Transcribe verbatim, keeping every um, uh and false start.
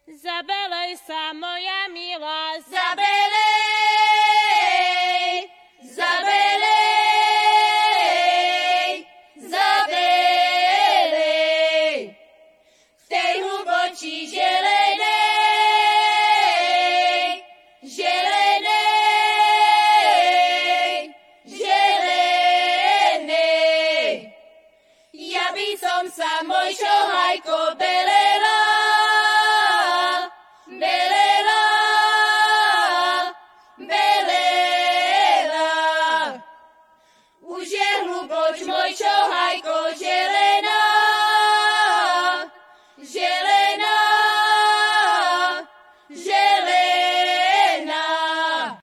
Zabelej sa, moja milá, Zabelej, zabelej, zabelej. V tej hlubočí želenej, želenej, želenej. Ja by som sa mojšou hajko belela, belela, belela. Už je hluboč mojčo